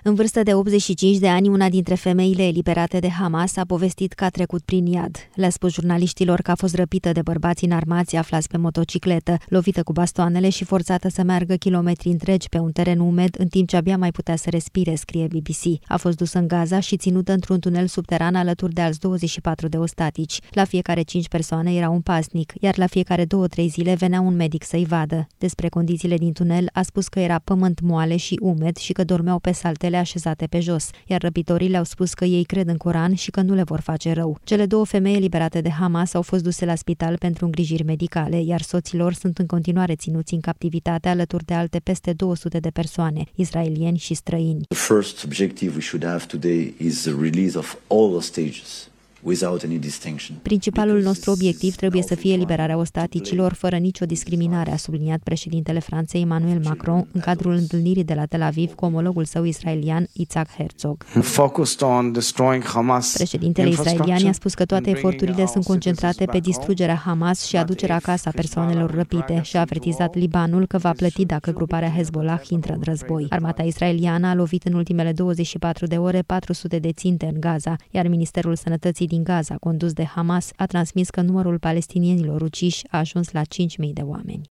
În vârstă de 85 de ani, una dintre femeile eliberate de Hamas a povestit că a trecut prin iad. Le-a spus jurnaliștilor că a fost răpită de bărbați înarmați aflați pe motocicletă, lovită cu bastoanele și forțată să meargă kilometri întregi pe un teren umed în timp ce abia mai putea să respire, scrie BBC. A fost dusă în Gaza și ținută într-un tunel subteran alături de alți 24 de ostatici. La fiecare 5 persoane era un pasnic, iar la fiecare 2-3 zile venea un medic să-i vadă. Despre condițiile din tunel a spus că era pământ moale și umed și că dormeau pe saltele așezate pe jos, iar răpitorii le-au spus că ei cred în Coran și că nu le vor face rău. Cele 2 femei eliberate de Hamas au fost duse la spital pentru îngrijiri medicale, iar soții lor sunt în continuare ținuți în captivitate alături de alte peste 200 de persoane, israelieni și străini. The first objective we should have today is the release of all hostages. Principalul nostru obiectiv trebuie să fie eliberarea ostaticilor fără nicio discriminare, a subliniat președintele Franței Emmanuel Macron în cadrul întâlnirii de la Tel Aviv cu omologul său israelian Yitzhak Herzog. Președintele israelian i-a spus că toate eforturile sunt concentrate pe distrugerea Hamas și aducerea acasă a persoanelor răpite și a avertizat Libanul că va plăti dacă gruparea Hezbollah intră în război. Armata israeliană a lovit în ultimele 24 de ore 400 de ținte în Gaza, iar Ministerul Sănătății din Gaza, condus de Hamas, a transmis că numărul palestinienilor uciși a ajuns la 5.000 de oameni.